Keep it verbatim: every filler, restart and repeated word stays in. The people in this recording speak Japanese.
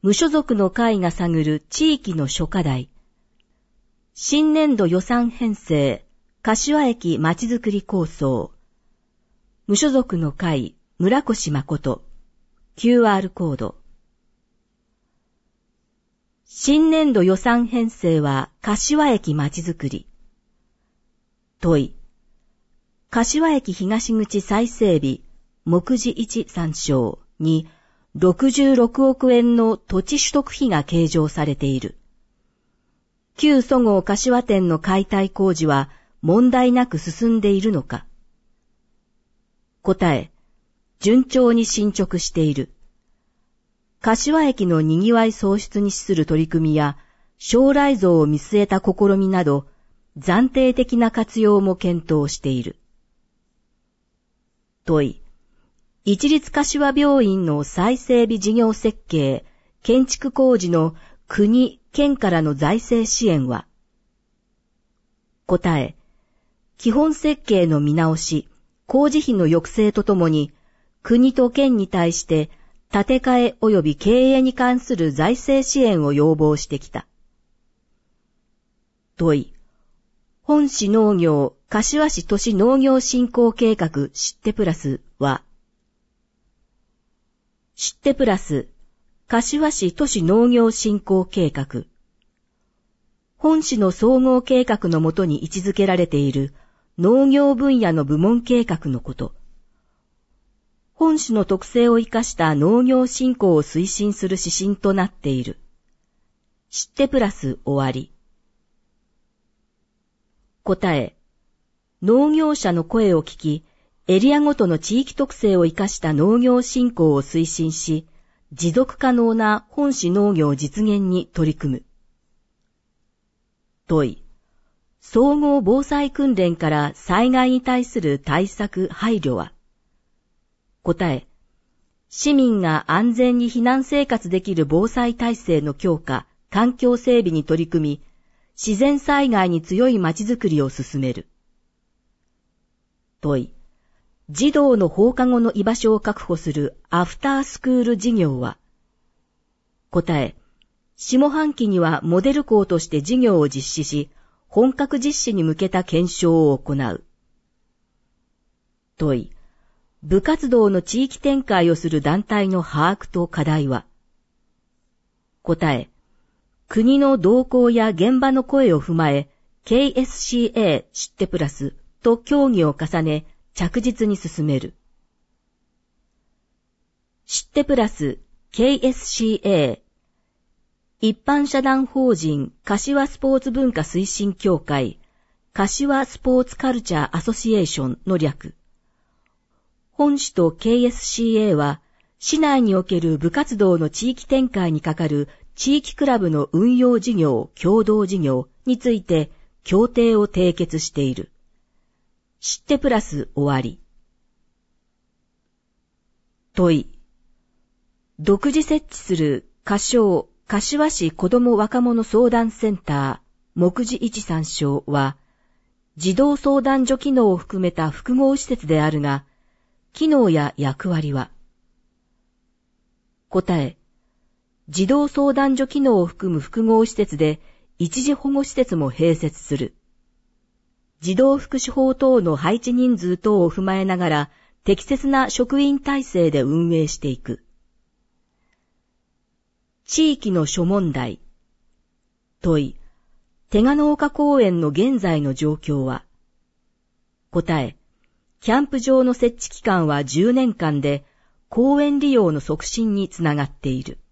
無所属の会が探る地域の諸課題。新年度予算編成、柏駅まちづくり構想。無所属の会、村越誠。キューアール コード。新年度予算編成は柏駅まちづくり。問い。柏駅東口再整備、目次いち参照にろくじゅうろくおくえんの土地取得費が計上されている。旧そごう柏店の解体工事は問題なく進んでいるのか。答え、順調に進捗している。柏駅の賑わい創出に資する取り組みや将来像を見据えた試みなど暫定的な活用も検討している。問い。一律柏病院の再整備事業設計、建築工事の国、県からの財政支援は。答え。基本設計の見直し、工事費の抑制とともに、国と県に対して建て替え及び経営に関する財政支援を要望してきた。問い。本市農業、柏市都市農業振興計画知ってプラスは、知ってプラス、柏市都市農業振興計画。本市の総合計画のもとに位置づけられている農業分野の部門計画のこと。本市の特性を生かした農業振興を推進する指針となっている。知ってプラス終わり。答え。農業者の声を聞き、エリアごとの地域特性を生かした農業振興を推進し、持続可能な本市農業実現に取り組む。問い。総合防災訓練から災害に対する対策配慮は。答え。市民が安全に避難生活できる防災体制の強化、環境整備に取り組み、自然災害に強いまちづくりを進める。問い。児童の放課後の居場所を確保するアフタースクール事業は。答え。下半期にはモデル校として事業を実施し、本格実施に向けた検証を行う。問い。部活動の地域展開をする団体の把握と課題は。答え。国の動向や現場の声を踏まえ、ケーエスシーエー 知ってプラスと協議を重ね、着実に進める。知ってプラス ケーエスシーエー 一般社団法人柏スポーツ文化推進協会柏スポーツカルチャーアソシエーションの略。本市と ケーエスシーエー は市内における部活動の地域展開にかかる地域クラブの運用事業、共同事業について協定を締結している。知ってプラス終わり。問い。独自設置する仮称柏市子ども若者相談センター目次いち参照は、児童相談所機能を含めた複合施設であるが、機能や役割は。答え。児童相談所機能を含む複合施設で、一時保護施設も併設する。児童福祉法等の配置人数等を踏まえながら、適切な職員体制で運営していく。地域の諸問題。問い。手賀農家公園の現在の状況は。答え。キャンプ場の設置期間はじゅうねんかんで、公園利用の促進につながっている。